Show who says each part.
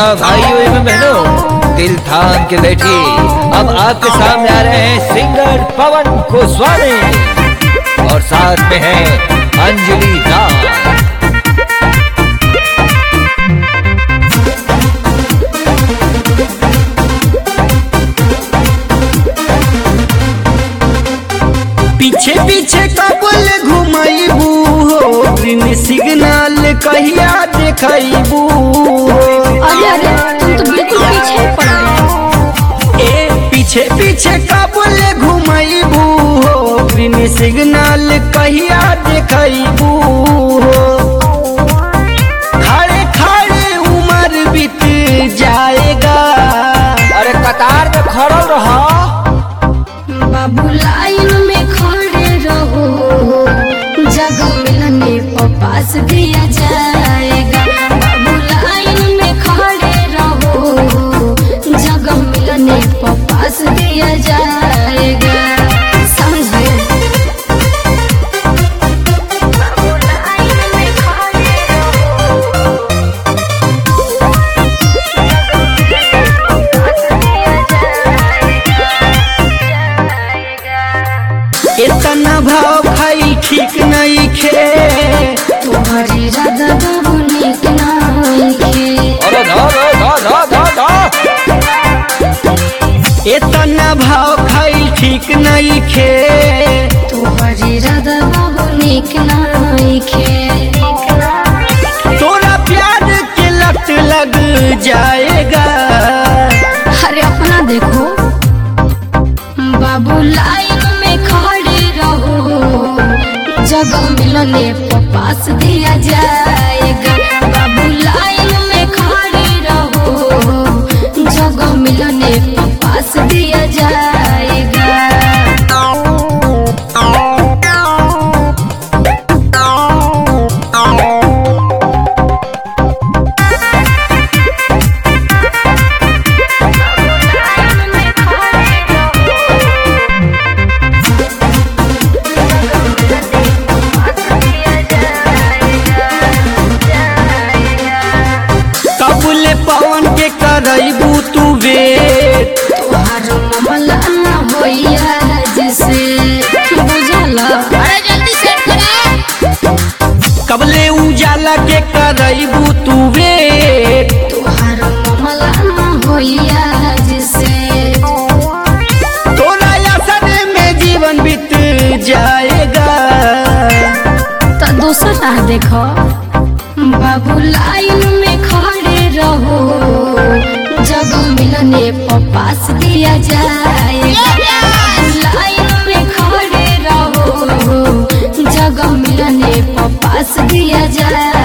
Speaker 1: भाइयों एवं बहनों, दिल थाम के बैठिए। अब आपके सामने आ रहे हैं सिंगर पवन गोस्वामी और साथ में है अंजलि दास।
Speaker 2: पीछे पीछे कबल घुमैबू हो, ग्रीन सिग्नल कहिया देखैबू हो।
Speaker 3: अरे तुम तो बिल्कुल पीछे पड़ गए।
Speaker 2: ए पीछे पीछे कबल घुमैबू हो, ग्रीन सिग्नल कहिया देखैबू हो। खड़े खड़े उम्र बीत जाएगा।
Speaker 1: अरे कतार में खड़ल रहा।
Speaker 3: बाबू लाइन में खड़े रहो, जगह मिलने पर पास दिया जाएगा। बाबू लाइन में खड़े रहो, जगह मिलने पर पास दिया जाएगा। समझे? बाबू लाइन में खड़े
Speaker 2: इतना भाव खाई ठीक नहीं खे।
Speaker 3: तुम्हारी राधा बाबू नीक नहीं खे।
Speaker 1: अरे धा
Speaker 2: इतना भाव खाई ठीक नहीं खे।
Speaker 3: तुम्हारी राधा बाबू नीक नहीं खे।
Speaker 2: तोरा प्यार के लत लग जाएगा।
Speaker 3: अरे अपना देखो। बाबू लाइन में खड़े रहो, जगह मिलने पर पास दिया जाएगा। बाबू लाइन में खड़े रहो, जगह मिलने पर पास दिया जाएगा।
Speaker 2: कबूले पवन के करैबू तू वेट।
Speaker 3: तोहार मामला न होइया जैसे बुझला। अरे जल्दी सेट करा।
Speaker 2: कबले उजाला के करैबू तू वेट।
Speaker 3: तोहार मामला न होइया जैसे।
Speaker 2: तोरा असर में जीवन बीत जाएगा।
Speaker 3: तो दूसरा देखो। बाबू लाइन में खड़े रहो, जगह मिलने पर पास दिया जाएगा। बाबू लाइन में खड़े रहो, जगह मिलने पर पास दिया जाएगा।